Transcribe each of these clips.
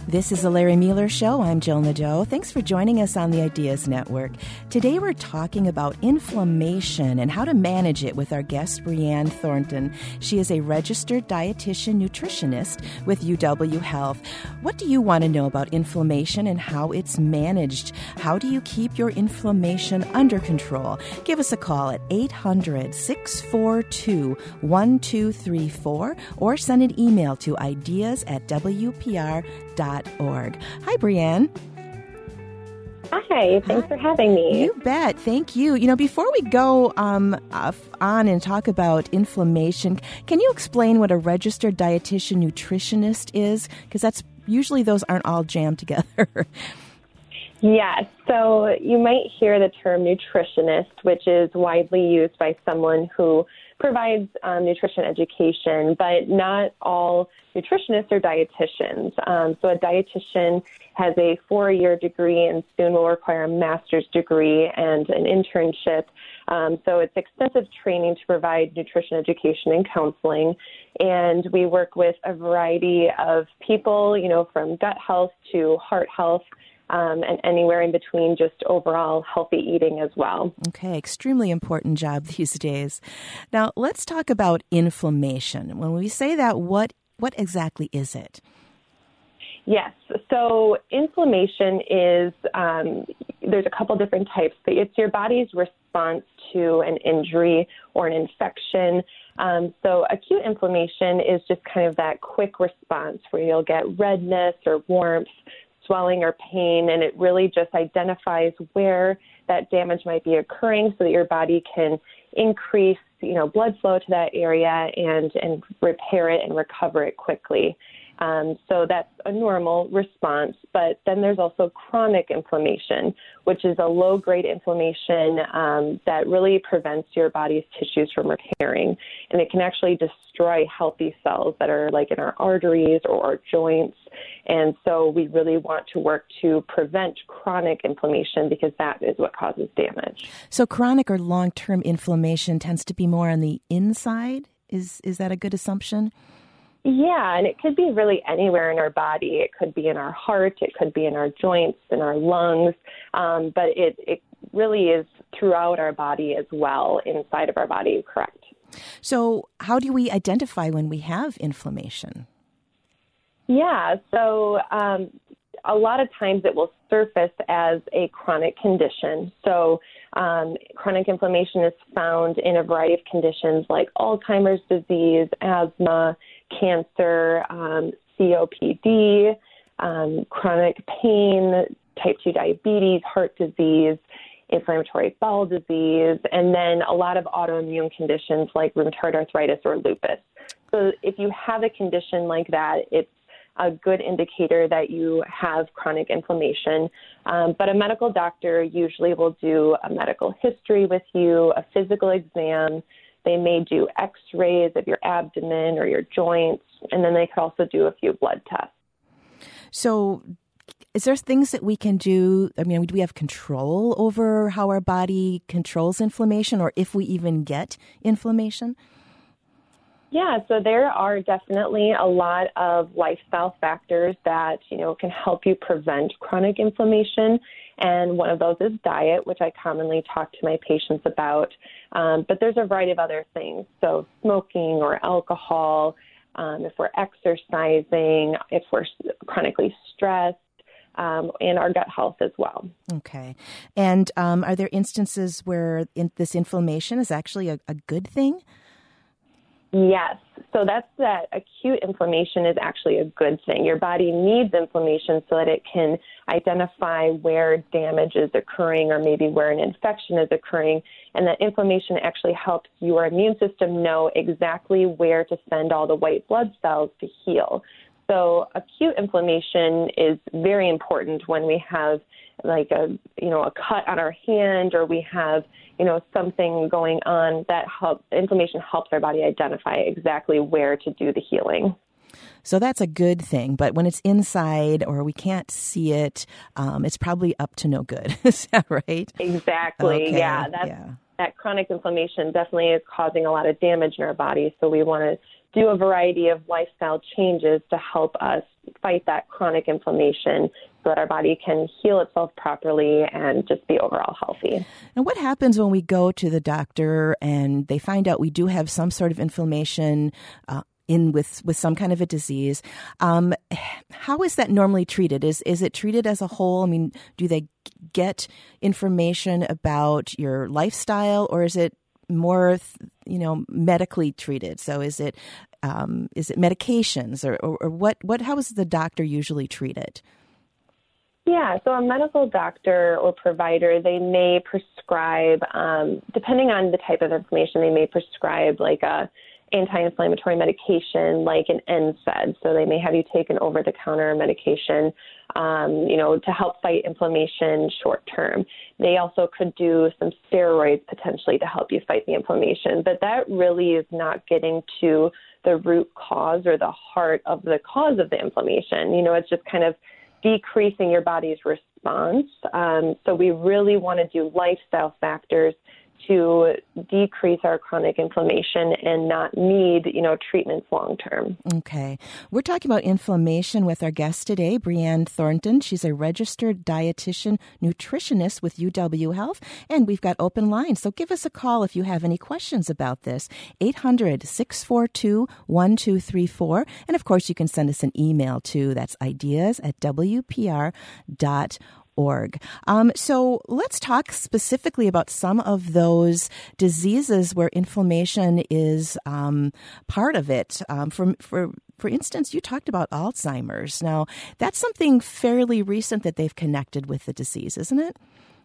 This is the Larry Mueller Show. I'm Jill Nadeau. Thanks for joining us on the Ideas Network. Today we're talking about inflammation and how to manage it with our guest, Brianne Thornton. She is a registered dietitian nutritionist with UW Health. What do you want to know about inflammation and how it's managed? How do you keep your inflammation under control? Give us a call at 800-642-1234 or send an email to ideas@wpr.org. Hi, Brianne. Hi, thanks for having me. You bet. Thank you. You know, before we go on and talk about inflammation, can you explain what a registered dietitian nutritionist is? Because that's usually those aren't all jammed together. Yes. So you might hear the term nutritionist, which is widely used by someone who provides nutrition education, but not all nutritionists are dietitians. So a dietitian has a 4-year degree and soon will require a master's degree and an internship. So it's extensive training to provide nutrition education and counseling. And we work with a variety of people, you know, from gut health to heart health, and anywhere in between, just overall healthy eating as well. Okay, extremely important job these days. Now, let's talk about inflammation. When we say that, what exactly is it? Yes, so inflammation is, there's a couple different types, but it's your body's response to an injury or an infection. So acute inflammation is just kind of that quick response where you'll get redness or warmth, swelling or pain, and it really just identifies where that damage might be occurring so that your body can increase, you know, blood flow to that area and repair it and recover it quickly. So that's a normal response, but then there's also chronic inflammation, which is a low-grade inflammation that really prevents your body's tissues from repairing, and it can actually destroy healthy cells that are like in our arteries or our joints, and so we really want to work to prevent chronic inflammation because that is what causes damage. So chronic or long-term inflammation tends to be more on the inside? Is that a good assumption? Yeah, and it could be really anywhere in our body. It could be in our heart, it could be in our joints, in our lungs, but it really is throughout our body as well, inside of our body, correct. So how do we identify when we have inflammation? Yeah, so a lot of times it will surface as a chronic condition. So chronic inflammation is found in a variety of conditions like Alzheimer's disease, asthma, cancer, COPD, chronic pain, type 2 diabetes, heart disease, inflammatory bowel disease, and then a lot of autoimmune conditions like rheumatoid arthritis or lupus. So if you have a condition like that, it's a good indicator that you have chronic inflammation. But a medical doctor usually will do a medical history with you, a physical exam. They may do x-rays of your abdomen or your joints, and then they could also do a few blood tests. So is there things that we can do? I mean, do we have control over how our body controls inflammation or if we even get inflammation? Yeah, so there are definitely a lot of lifestyle factors that, you know, can help you prevent chronic inflammation. And one of those is diet, which I commonly talk to my patients about. But there's a variety of other things. So smoking or alcohol, if we're exercising, if we're chronically stressed, and our gut health as well. Okay. And are there instances where this inflammation is actually a good thing? Yes. So that acute inflammation is actually a good thing. Your body needs inflammation so that it can identify where damage is occurring or maybe where an infection is occurring. And that inflammation actually helps your immune system know exactly where to send all the white blood cells to heal. So acute inflammation is very important when we have like a cut on our hand or we have, something going on that inflammation helps our body identify exactly where to do the healing. So that's a good thing. But when it's inside or we can't see it, it's probably up to no good. Is that right? Exactly. Okay. Yeah. that chronic inflammation definitely is causing a lot of damage in our body. So we want to do a variety of lifestyle changes to help us fight that chronic inflammation so that our body can heal itself properly and just be overall healthy. And what happens when we go to the doctor and they find out we do have some sort of inflammation with some kind of a disease? How is that normally treated? Is it treated as a whole? I mean, do they get information about your lifestyle, or is it more, medically treated? So is it medications or what? How does the doctor usually treat it? Yeah, so a medical doctor or provider, they may prescribe, depending on the type of inflammation, they may prescribe like a anti-inflammatory medication like an NSAID. So they may have you take an over-the-counter medication, to help fight inflammation short term. They also could do some steroids potentially to help you fight the inflammation. But that really is not getting to the root cause or the heart of the cause of the inflammation. It's just kind of decreasing your body's response. So we really want to do lifestyle factors to decrease our chronic inflammation and not need, treatments long term. Okay. We're talking about inflammation with our guest today, Brianne Thornton. She's a registered dietitian nutritionist with UW Health, and we've got open lines. So give us a call if you have any questions about this. 800-642-1234. And of course, you can send us an email too. That's ideas@wpr.org. So let's talk specifically about some of those diseases where inflammation is part of it. For instance, you talked about Alzheimer's. Now, that's something fairly recent that they've connected with the disease, isn't it?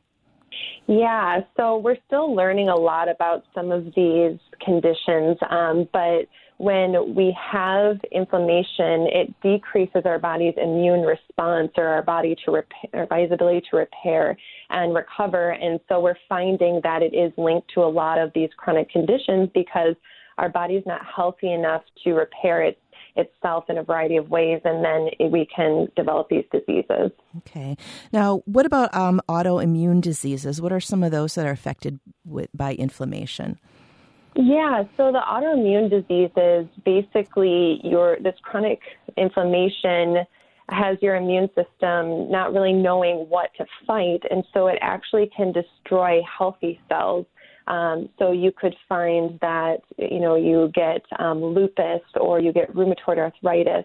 Yeah, so we're still learning a lot about some of these conditions, but when we have inflammation, it decreases our body's immune response or our body's ability to repair and recover. And so we're finding that it is linked to a lot of these chronic conditions because our body's not healthy enough to repair itself in a variety of ways, and then we can develop these diseases. Okay. Now, what about autoimmune diseases? What are some of those that are affected by inflammation? Yeah, so the autoimmune diseases, basically this chronic inflammation has your immune system not really knowing what to fight, and so it actually can destroy healthy cells. So you could find that, you get lupus or you get rheumatoid arthritis,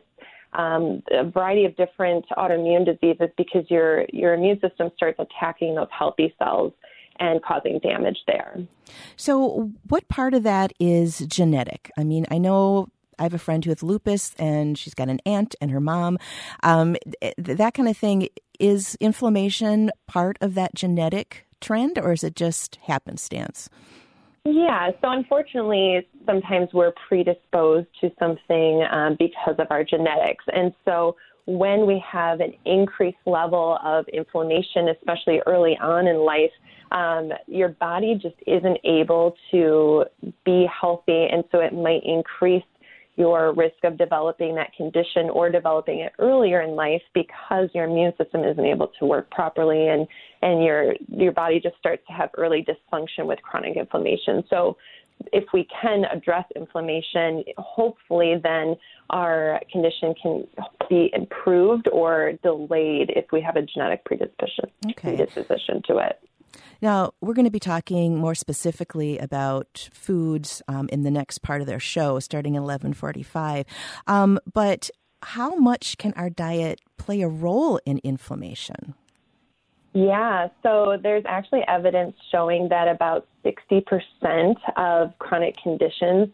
a variety of different autoimmune diseases because your immune system starts attacking those healthy cells and causing damage there. So what part of that is genetic? I mean, I know I have a friend who has lupus, and she's got an aunt and her mom. That kind of thing. Is inflammation part of that genetic trend, or is it just happenstance? Yeah, so unfortunately, sometimes we're predisposed to something because of our genetics. And so when we have an increased level of inflammation, especially early on in life, your body just isn't able to be healthy, and so it might increase your risk of developing that condition or developing it earlier in life because your immune system isn't able to work properly, and your body just starts to have early dysfunction with chronic inflammation. So if we can address inflammation, hopefully then our condition can be improved or delayed if we have a genetic predisposition to it. Now, we're going to be talking more specifically about foods in the next part of their show, starting at 11:45. But how much can our diet play a role in inflammation? Yeah, so there's actually evidence showing that about 60% of chronic conditions,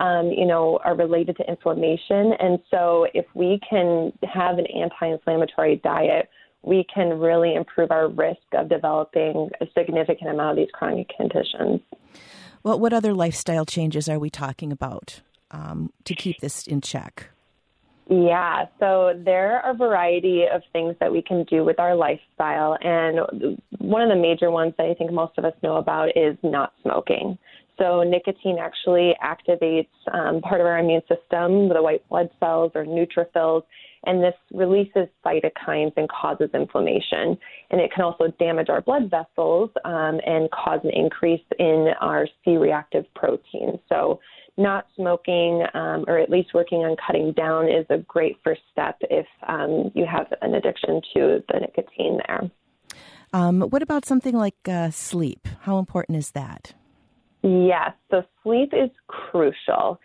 are related to inflammation. And so if we can have an anti-inflammatory diet, we can really improve our risk of developing a significant amount of these chronic conditions. Well, what other lifestyle changes are we talking about to keep this in check? Yeah, so there are a variety of things that we can do with our lifestyle. And one of the major ones that I think most of us know about is not smoking. So nicotine actually activates part of our immune system, the white blood cells or neutrophils, and this releases cytokines and causes inflammation. And it can also damage our blood vessels and cause an increase in our C-reactive protein. So not smoking or at least working on cutting down is a great first step if you have an addiction to the nicotine there. What about something like sleep? How important is that? Yes, so sleep is crucial.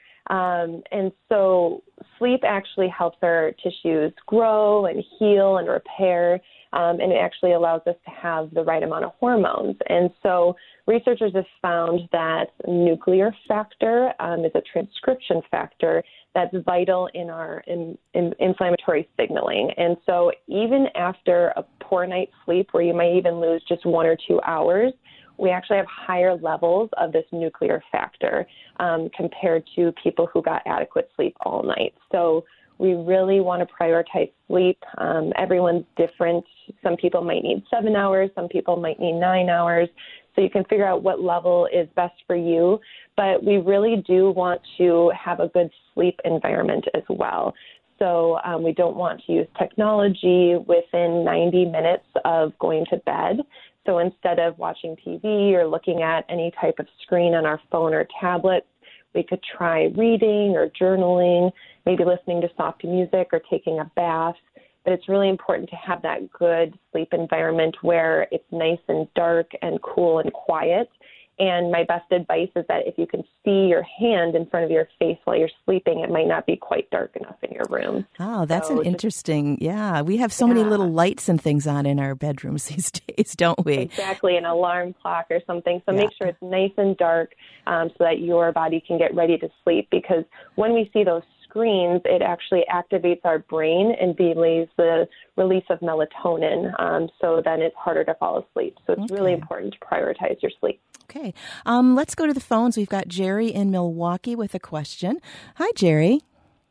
And so sleep actually helps our tissues grow and heal and repair, and it actually allows us to have the right amount of hormones. And so researchers have found that nuclear factor is a transcription factor that's vital in our inflammatory signaling. And so even after a poor night's sleep, where you might even lose just 1 or 2 hours, we actually have higher levels of this nuclear factor compared to people who got adequate sleep all night. So we really want to prioritize sleep. Everyone's different. Some people might need 7 hours. Some people might need 9 hours. So you can figure out what level is best for you. But we really do want to have a good sleep environment as well. So we don't want to use technology within 90 minutes of going to bed. So instead of watching TV or looking at any type of screen on our phone or tablet, we could try reading or journaling, maybe listening to soft music or taking a bath. But it's really important to have that good sleep environment where it's nice and dark and cool and quiet. And my best advice is that if you can see your hand in front of your face while you're sleeping, it might not be quite dark enough in your room. Oh, that's an interesting, we have so many little lights and things on in our bedrooms these days, don't we? Exactly, an alarm clock or something. So make sure it's nice and dark so that your body can get ready to sleep, because when we see those screens, it actually activates our brain and delays the release of melatonin, so then it's harder to fall asleep. So it's really important to prioritize your sleep. Okay. Let's go to the phones. We've got Jerry in Milwaukee with a question. Hi, Jerry.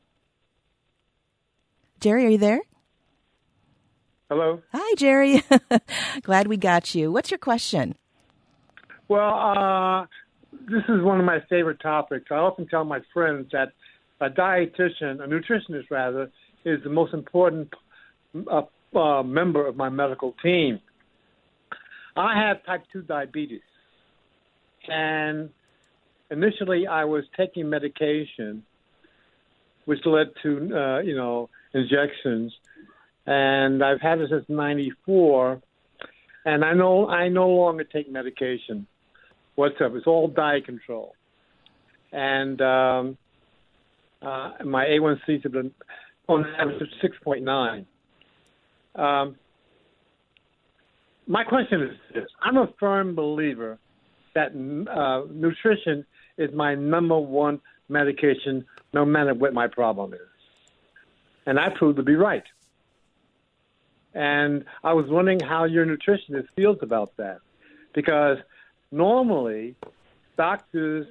Jerry, are you there? Hello. Hi, Jerry. Glad we got you. What's your question? Well, this is one of my favorite topics. I often tell my friends that a dietitian, a nutritionist rather, is the most important member of my medical team. I have type 2 diabetes. And initially, I was taking medication, which led to, injections. And I've had it since '94. And I no longer take medication whatsoever. It's all diet control. And my A1Cs have been on average of 6.9. My question is this. I'm a firm believer that nutrition is my number one medication, no matter what my problem is. And I proved to be right. And I was wondering how your nutritionist feels about that. Because normally, doctors,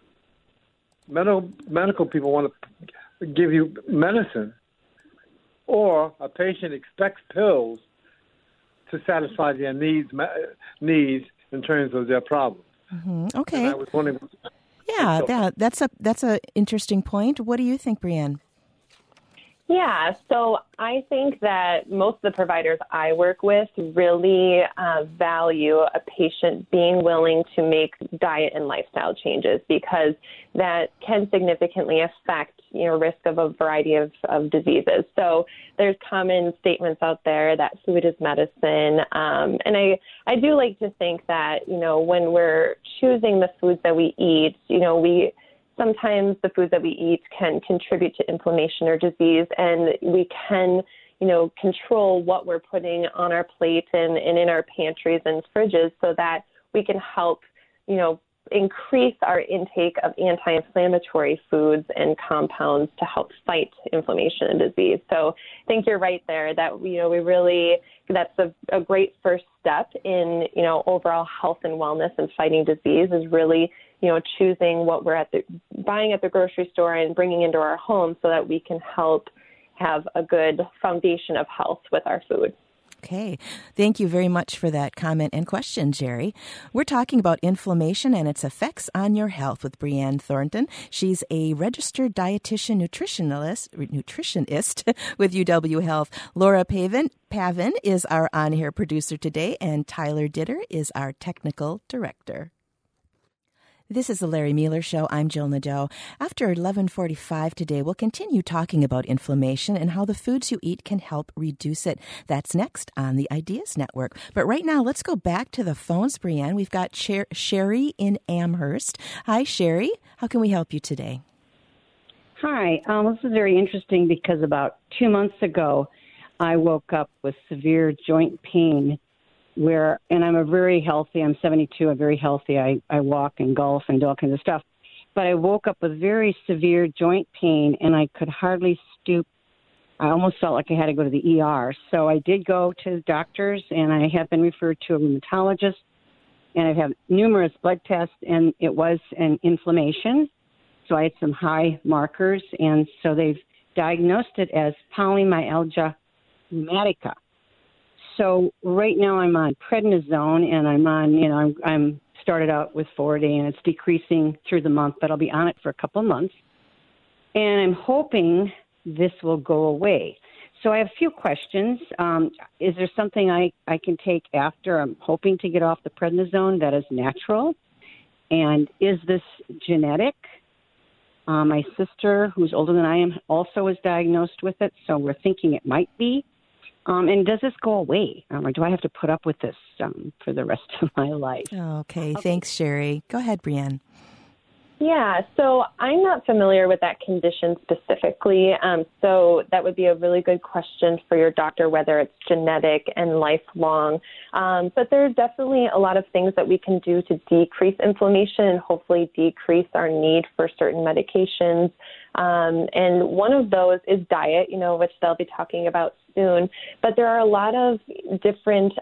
medical people want to give you medicine, or a patient expects pills to satisfy their needs in terms of their problems. Mm-hmm. Okay. And I was wondering. That's a interesting point. What do you think, Brianne? Yeah, so I think that most of the providers I work with really value a patient being willing to make diet and lifestyle changes, because that can significantly affect risk of a variety of diseases. So there's common statements out there that food is medicine. And I do like to think that, when we're choosing the foods that we eat, sometimes the foods that we eat can contribute to inflammation or disease, and we can, control what we're putting on our plate and in our pantries and fridges so that we can help, increase our intake of anti-inflammatory foods and compounds to help fight inflammation and disease. So I think you're right there that, that's a great first step in, overall health and wellness and fighting disease is really, choosing what we're buying at the grocery store and bringing into our home so that we can help have a good foundation of health with our food. Okay. Thank you very much for that comment and question, Jerry. We're talking about inflammation and its effects on your health with Brianne Thornton. She's a registered dietitian nutritionist with UW Health. Laura Pavin is our on-air producer today, and Tyler Ditter is our technical director. This is the Larry Mueller Show. I'm Jill Nadeau. After 11:45 today, we'll continue talking about inflammation and how the foods you eat can help reduce it. That's next on the Ideas Network. But right now, let's go back to the phones, Brianne. We've got Sherry in Amherst. Hi, Sherry. How can we help you today? Hi. This is very interesting because about 2 months ago, I woke up with severe joint pain and I'm I'm 72, I'm very healthy. I walk and golf and do all kinds of stuff. But I woke up with very severe joint pain and I could hardly stoop. I almost felt like I had to go to the ER. So I did go to doctors and I have been referred to a rheumatologist and I've had numerous blood tests and it was an inflammation. So I had some high markers and so they've diagnosed it as polymyalgia rheumatica. So right now I'm on prednisone and I'm started out with 4-day and it's decreasing through the month, but I'll be on it for a couple of months. And I'm hoping this will go away. So I have a few questions. Is there something I can take after I'm hoping to get off the prednisone that is natural? And is this genetic? My sister, who's older than I am, also was diagnosed with it, so we're thinking it might be. And does this go away, or do I have to put up with this for the rest of my life? Okay. Thanks, Sherry. Go ahead, Brianne. Yeah, so I'm not familiar with that condition specifically, so that would be a really good question for your doctor, whether it's genetic and lifelong. But there's definitely a lot of things that we can do to decrease inflammation and hopefully decrease our need for certain medications. And one of those is diet, which they'll be talking about soon. But there are a lot of different,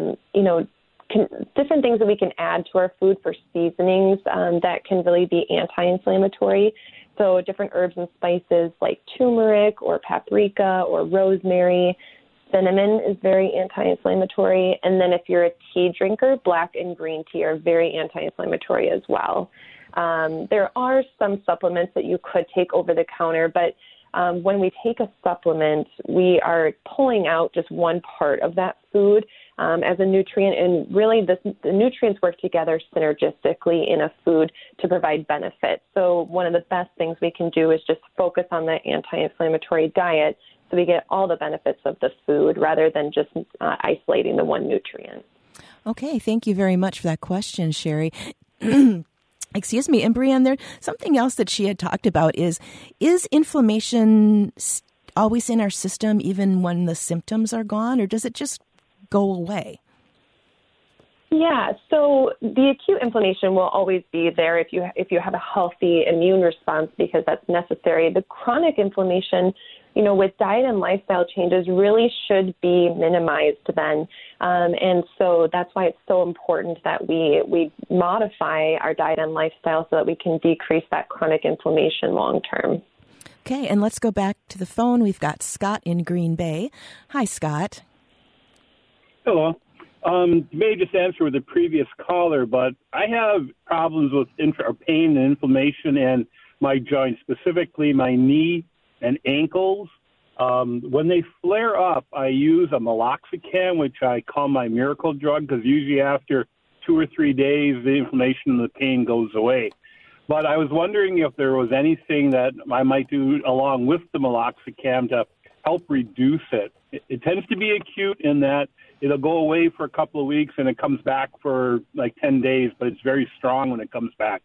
different things that we can add to our food for seasonings that can really be anti-inflammatory. So different herbs and spices like turmeric or paprika or rosemary. Cinnamon is very anti-inflammatory. And then if you're a tea drinker, black and green tea are very anti-inflammatory as well. There are some supplements that you could take over the counter, but when we take a supplement, we are pulling out just one part of that food as a nutrient, and really the nutrients work together synergistically in a food to provide benefit. So one of the best things we can do is just focus on the anti-inflammatory diet so we get all the benefits of the food rather than just isolating the one nutrient. Okay, thank you very much for that question, Sherry. Excuse me. And Brianne, there's something else that she had talked about is inflammation always in our system even when the symptoms are gone, or does it just go away? Yeah, so the acute inflammation will always be there if you have a healthy immune response because that's necessary. The chronic inflammation, with diet and lifestyle changes really should be minimized then. And so that's why it's so important that we modify our diet and lifestyle so that we can decrease that chronic inflammation long term. Okay, and let's go back to the phone. We've got Scott in Green Bay. Hi, Scott. Hello. You may just answer with the previous caller, but I have problems with pain and inflammation in my joints, specifically my knee and ankles. When they flare up, I use a meloxicam, which I call my miracle drug, because usually after 2 or 3 days, the inflammation and the pain goes away. But I was wondering if there was anything that I might do along with the meloxicam to help reduce it. It tends to be acute in that it'll go away for a couple of weeks and it comes back for like 10 days, but it's very strong when it comes back.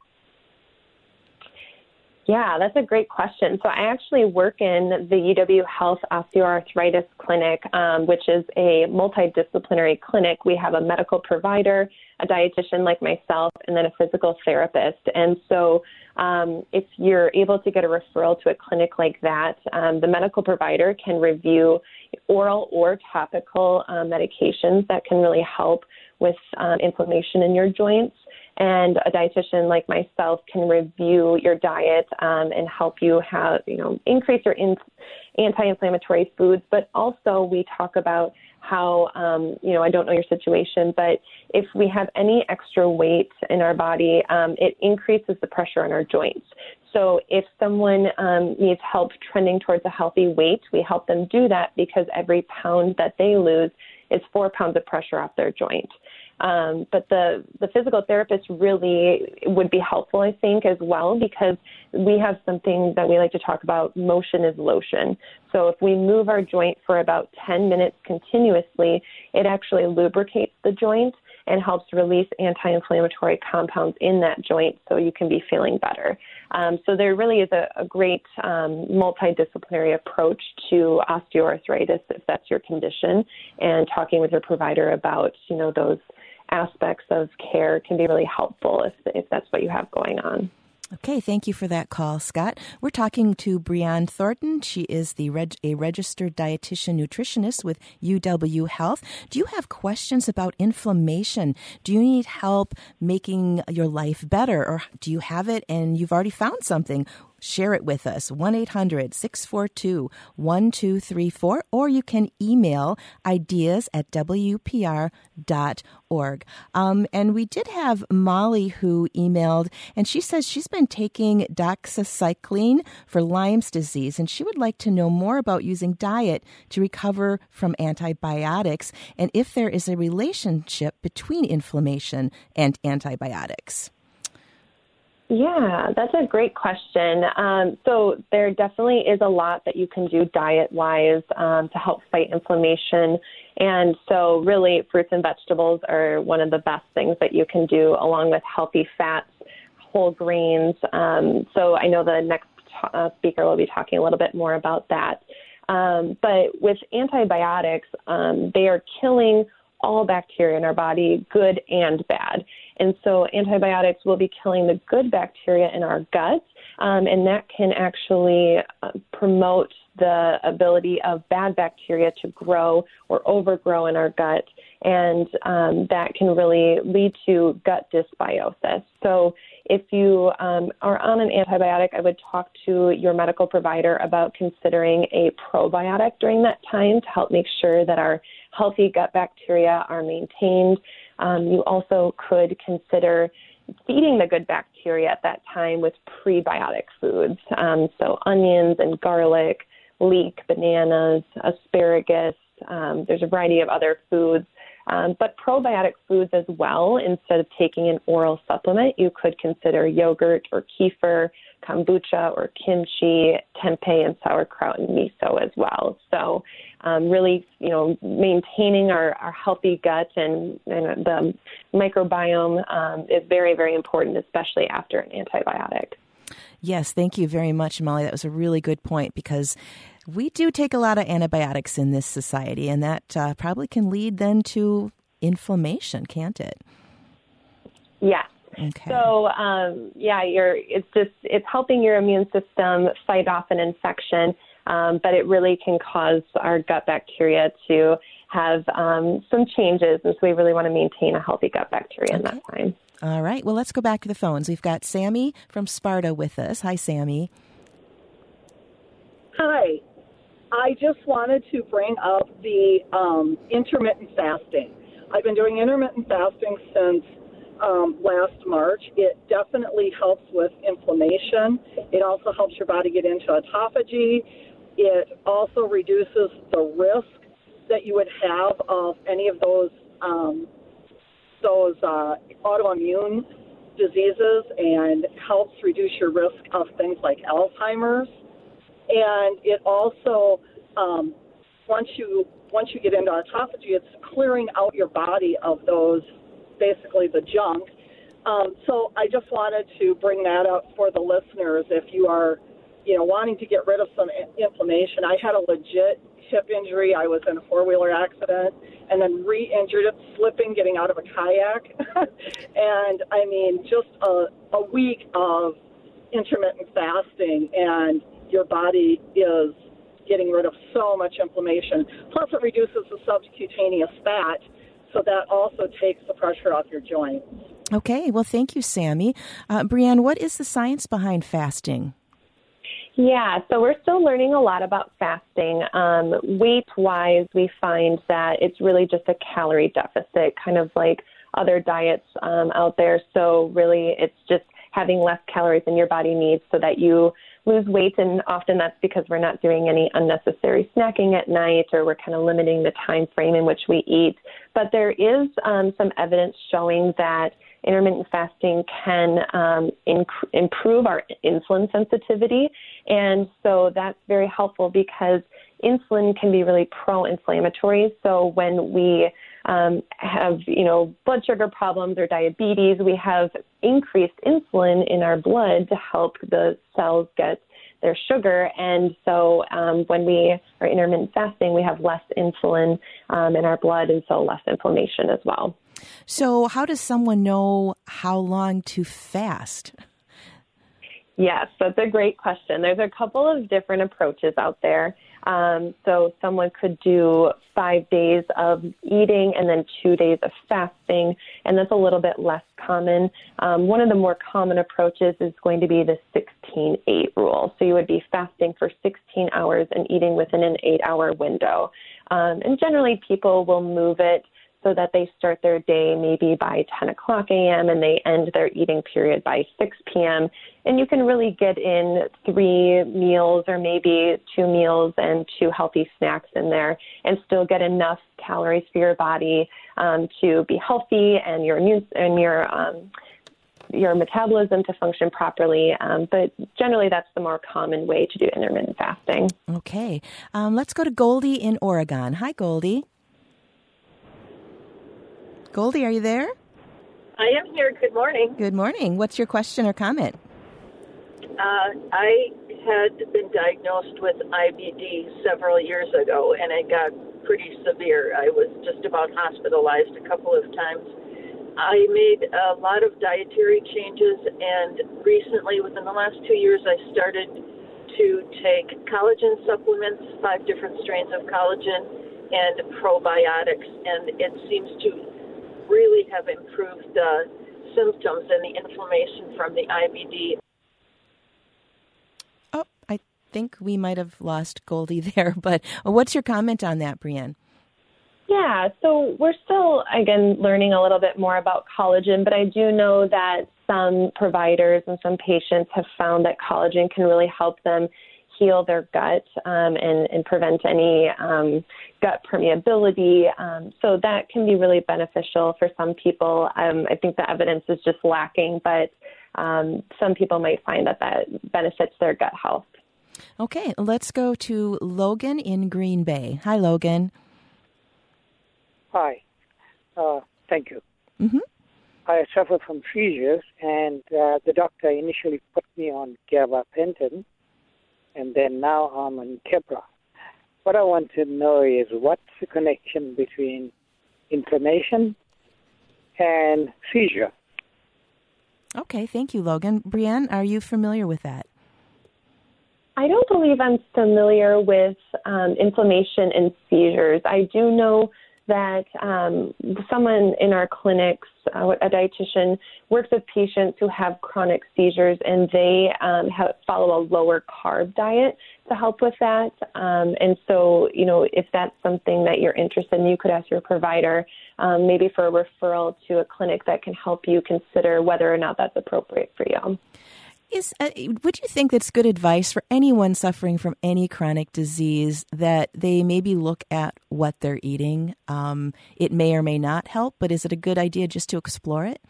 Yeah, that's a great question. So I actually work in the UW Health Osteoarthritis Clinic, which is a multidisciplinary clinic. We have a medical provider, a dietitian like myself, and then a physical therapist. And so if you're able to get a referral to a clinic like that, the medical provider can review oral or topical medications that can really help with inflammation in your joints. And a dietitian like myself can review your diet and help you have, increase your anti-inflammatory foods. But also we talk about how, I don't know your situation, but if we have any extra weight in our body, it increases the pressure on our joints. So if someone needs help trending towards a healthy weight, we help them do that because every pound that they lose is 4 pounds of pressure off their joint. But the physical therapist really would be helpful, I think, as well, because we have something that we like to talk about, motion is lotion. So if we move our joint for about 10 minutes continuously, it actually lubricates the joint and helps release anti-inflammatory compounds in that joint so you can be feeling better. So there really is a great multidisciplinary approach to osteoarthritis if that's your condition, and talking with your provider about, those aspects of care can be really helpful if that's what you have going on. Okay, thank you for that call, Scott. We're talking to Breanne Thornton. She is a registered dietitian nutritionist with UW Health. Do you have questions about inflammation? Do you need help making your life better, or do you have it and you've already found something? Share it with us, 1-800-642-1234, or you can email ideas@wpr.org. And we did have Molly who emailed, and she says she's been taking doxycycline for Lyme's disease, and she would like to know more about using diet to recover from antibiotics, and if there is a relationship between inflammation and antibiotics. Yeah, that's a great question. So there definitely is a lot that you can do diet-wise to help fight inflammation. And so really fruits and vegetables are one of the best things that you can do, along with healthy fats, whole grains. So I know the next speaker will be talking a little bit more about that. But with antibiotics, they are killing all bacteria in our body, good and bad. And so antibiotics will be killing the good bacteria in our gut, and that can actually promote the ability of bad bacteria to grow or overgrow in our gut, and that can really lead to gut dysbiosis. So if you are on an antibiotic, I would talk to your medical provider about considering a probiotic during that time to help make sure that our healthy gut bacteria are maintained. You also could consider feeding the good bacteria at that time with prebiotic foods. So onions and garlic, leek, bananas, asparagus. There's a variety of other foods. But probiotic foods as well, instead of taking an oral supplement, you could consider yogurt or kefir, kombucha or kimchi, tempeh and sauerkraut and miso as well. So really, maintaining our healthy gut and the microbiome is very, very important, especially after an antibiotic. Yes, thank you very much, Molly. That was a really good point, because we do take a lot of antibiotics in this society, and that probably can lead then to inflammation, can't it? Yes. Okay. So, it's helping your immune system fight off an infection, but it really can cause our gut bacteria to have some changes, and so we really want to maintain a healthy gut bacteria in that time. All right. Well, let's go back to the phones. We've got Sammy from Sparta with us. Hi, Sammy. Hi. I just wanted to bring up the intermittent fasting. I've been doing intermittent fasting since last March. It definitely helps with inflammation. It also helps your body get into autophagy. It also reduces the risk that you would have of any of those autoimmune diseases, and helps reduce your risk of things like Alzheimer's. And it also, once you get into autophagy, it's clearing out your body of those, basically the junk. So I just wanted to bring that up for the listeners. If you are, wanting to get rid of some inflammation, I had a legit hip injury. I was in a four-wheeler accident and then re-injured it, slipping, getting out of a kayak. And I mean, just a week of intermittent fasting, and your body is getting rid of so much inflammation. Plus, it reduces the subcutaneous fat, so that also takes the pressure off your joints. Okay, well, thank you, Sammy. Brianne, what is the science behind fasting? Yeah, so we're still learning a lot about fasting. Weight-wise, we find that it's really just a calorie deficit, kind of like other diets out there. So really, it's just having less calories than your body needs so that you lose weight. And often that's because we're not doing any unnecessary snacking at night, or we're kind of limiting the time frame in which we eat. But there is some evidence showing that intermittent fasting can improve our insulin sensitivity. And so that's very helpful because insulin can be really pro-inflammatory. So when we have, blood sugar problems or diabetes, we have increased insulin in our blood to help the cells get their sugar. And so when we are intermittent fasting, we have less insulin in our blood, and so less inflammation as well. So how does someone know how long to fast? Yes, that's a great question. There's a couple of different approaches out there. So someone could do 5 days of eating and then 2 days of fasting, and that's a little bit less common. One of the more common approaches is going to be the 16-8 rule. So you would be fasting for 16 hours and eating within an 8-hour window. And generally people will move it so that they start their day maybe by 10 o'clock a.m. and they end their eating period by 6 p.m. And you can really get in 3 meals or maybe 2 meals and 2 healthy snacks in there and still get enough calories for your body to be healthy and your immune and your metabolism to function properly. But generally, that's the more common way to do intermittent fasting. Okay. Let's go to Goldie in Oregon. Hi, Goldie. Goldie, are you there? I am here. Good morning. Good morning. What's your question or comment? I had been diagnosed with IBD several years ago, and it got pretty severe. I was just about hospitalized a couple of times. I made a lot of dietary changes, and recently, within the last 2 years, I started to take collagen supplements, 5 different strains of collagen, and probiotics, and it seems to really have improved the symptoms and the inflammation from the IBD. Oh, I think we might have lost Goldie there, but what's your comment on that, Brianne? Yeah, so we're still, again, learning a little bit more about collagen, but I do know that some providers and some patients have found that collagen can really help them heal their gut and prevent any gut permeability. So that can be really beneficial for some people. I think the evidence is just lacking, but some people might find that benefits their gut health. Okay, let's go to Logan in Green Bay. Hi, Logan. Hi. Thank you. Mm-hmm. I suffer from seizures, and the doctor initially put me on gabapentin, and then now I'm on Keppra. What I want to know is what's the connection between inflammation and seizure? Okay, thank you, Logan. Brianne, are you familiar with that? I don't believe I'm familiar with inflammation and seizures. I do know that someone in our clinics, a dietitian, works with patients who have chronic seizures, and they follow a lower carb diet to help with that. And so, if that's something that you're interested in, you could ask your provider maybe for a referral to a clinic that can help you consider whether or not that's appropriate for you. Would you think that's good advice for anyone suffering from any chronic disease that they maybe look at what they're eating? It may or may not help, but is it a good idea just to explore it?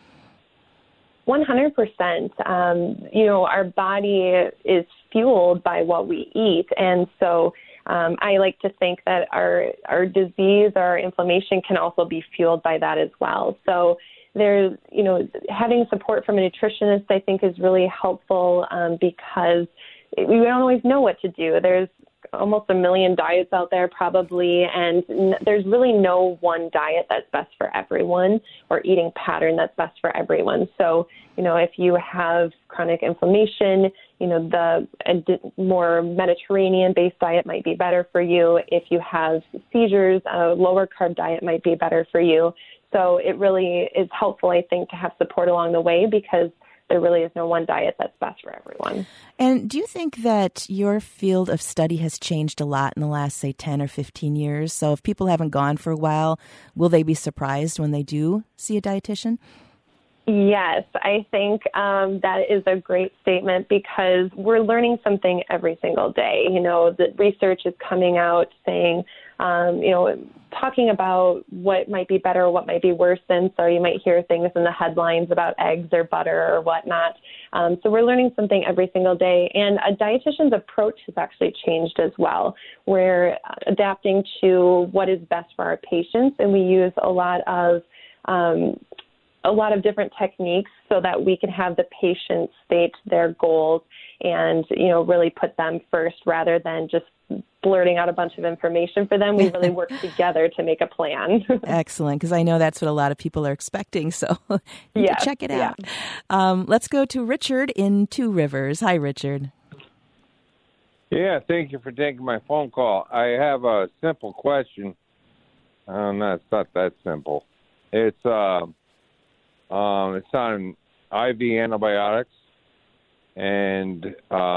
100%. Our body is fueled by what we eat. And so I like to think that our disease, our inflammation can also be fueled by that as well. So there's, having support from a nutritionist, I think, is really helpful because we don't always know what to do. There's almost 1 million diets out there probably, and there's really no one diet that's best for everyone or eating pattern that's best for everyone. So, if you have chronic inflammation, the more Mediterranean-based diet might be better for you. If you have seizures, a lower carb diet might be better for you. So it really is helpful, I think, to have support along the way because there really is no one diet that's best for everyone. And do you think that your field of study has changed a lot in the last, say, 10 or 15 years? So if people haven't gone for a while, will they be surprised when they do see a dietitian? Yes, I think that is a great statement because we're learning something every single day. The research is coming out saying, talking about what might be better or what might be worse than. So you might hear things in the headlines about eggs or butter or whatnot. So we're learning something every single day. And a dietitian's approach has actually changed as well. We're adapting to what is best for our patients, and we use a lot of different techniques so that we can have the patient state their goals and, really put them first rather than just blurting out a bunch of information for them. We really work together to make a plan. Excellent, because I know that's what a lot of people are expecting, so you can check it out. Let's go to Richard in Two Rivers. Hi, Richard. Yeah, thank you for taking my phone call. I have a simple question. No, it's not that simple. It's on IV antibiotics and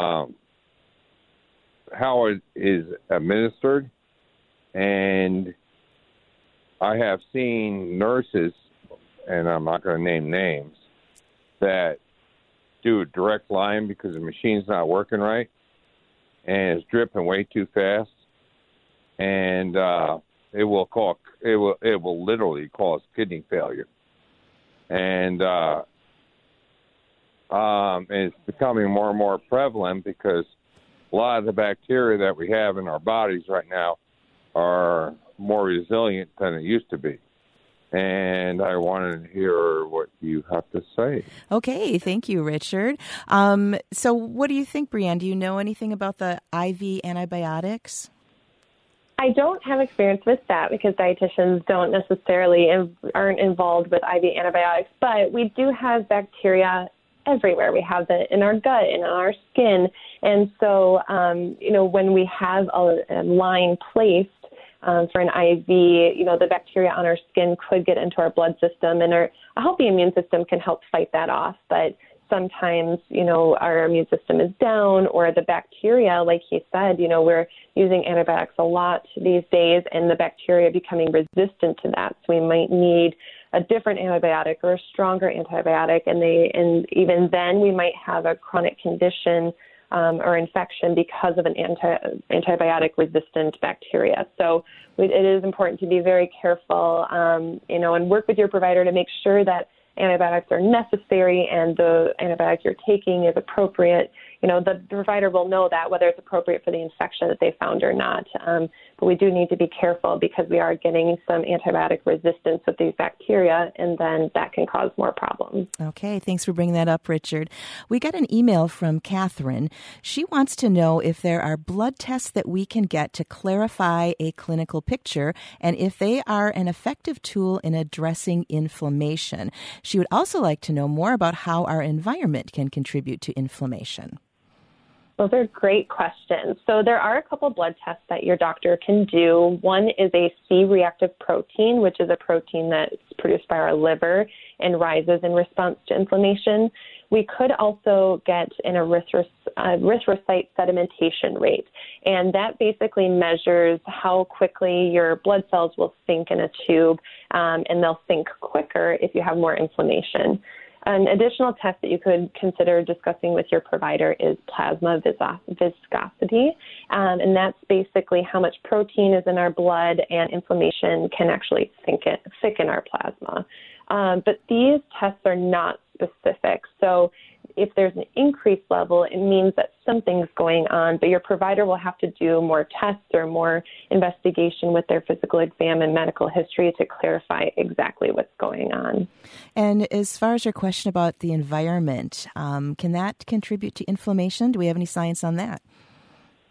how it is administered. And I have seen nurses, and I'm not going to name names, that do a direct line because the machine's not working right and it's dripping way too fast. And it will literally cause kidney failure. And it's becoming more and more prevalent because a lot of the bacteria that we have in our bodies right now are more resilient than it used to be. And I wanted to hear what you have to say. Okay, thank you, Richard. So what do you think, Brianne? Do you know anything about the IV antibiotics? I don't have experience with that because dietitians don't necessarily aren't involved with IV antibiotics, but we do have bacteria everywhere. We have it in our gut and on our skin. And so, when we have a line placed for an IV, the bacteria on our skin could get into our blood system, and a healthy immune system can help fight that off. But sometimes, our immune system is down, or the bacteria, like he said, we're using antibiotics a lot these days, and the bacteria becoming resistant to that. So we might need a different antibiotic or a stronger antibiotic, and even then we might have a chronic condition or infection because of an antibiotic-resistant bacteria. So it is important to be very careful, and work with your provider to make sure that antibiotics are necessary and the antibiotic you're taking is appropriate. The provider will know that, whether it's appropriate for the infection that they found or not. But we do need to be careful because we are getting some antibiotic resistance with these bacteria, and then that can cause more problems. Okay, thanks for bringing that up, Richard. We got an email from Catherine. She wants to know if there are blood tests that we can get to clarify a clinical picture and if they are an effective tool in addressing inflammation. She would also like to know more about how our environment can contribute to inflammation. Those are great questions. So there are a couple blood tests that your doctor can do. One is a C-reactive protein, which is a protein that's produced by our liver and rises in response to inflammation. We could also get an erythrocyte sedimentation rate, and that basically measures how quickly your blood cells will sink in a tube, and they'll sink quicker if you have more inflammation. An additional test that you could consider discussing with your provider is plasma viscosity, and that's basically how much protein is in our blood, and inflammation can actually thicken our plasma. But these tests are not specific. So if there's an increased level, it means that something's going on, but your provider will have to do more tests or more investigation with their physical exam and medical history to clarify exactly what's going on. And as far as your question about the environment, can that contribute to inflammation? Do we have any science on that?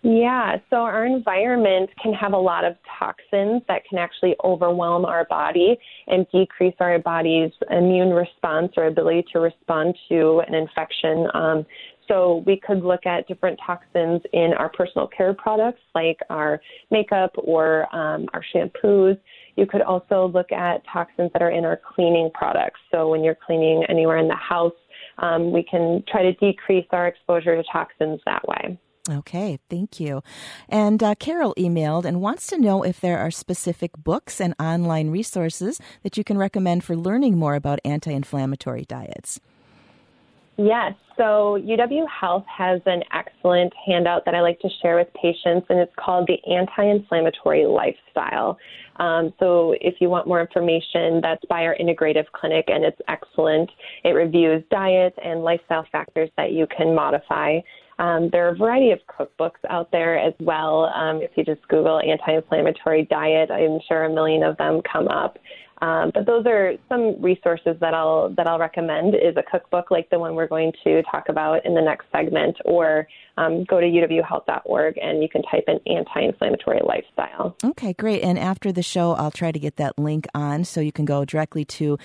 Yeah, so our environment can have a lot of toxins that can actually overwhelm our body and decrease our body's immune response or ability to respond to an infection. So we could look at different toxins in our personal care products like our makeup or our shampoos. You could also look at toxins that are in our cleaning products. So when you're cleaning anywhere in the house, we can try to decrease our exposure to toxins that way. Okay, thank you. And Carol emailed and wants to know if there are specific books and online resources that you can recommend for learning more about anti-inflammatory diets. Yes, so UW Health has an excellent handout that I like to share with patients, and it's called the Anti-Inflammatory Lifestyle. So if you want more information, that's by our integrative clinic, and it's excellent. It reviews diet and lifestyle factors that you can modify. There are a variety of cookbooks out there as well. If you just Google anti-inflammatory diet, I'm sure a million of them come up. But those are some resources that I'll recommend is a cookbook like the one we're going to talk about in the next segment, or go to uwhealth.org and you can type in anti-inflammatory lifestyle. Okay, great. And after the show, I'll try to get that link on so you can go directly to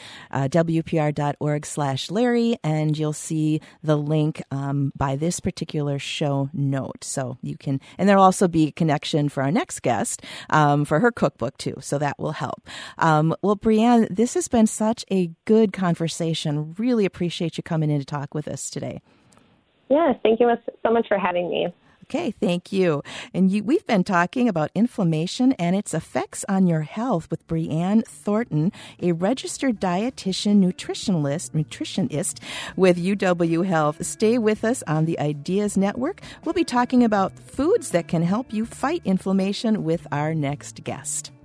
wpr.org/Larry and you'll see the link by this particular show note. So you can, and there'll also be a connection for our next guest for her cookbook too. So that will help. Well, Brianne, this has been such a good conversation. Really appreciate you coming in to talk with us today. Yes, thank you so much for having me. Okay, thank you. And we've been talking about inflammation and its effects on your health with Brianne Thornton, a registered dietitian nutritionist with UW Health. Stay with us on the Ideas Network. We'll be talking about foods that can help you fight inflammation with our next guest.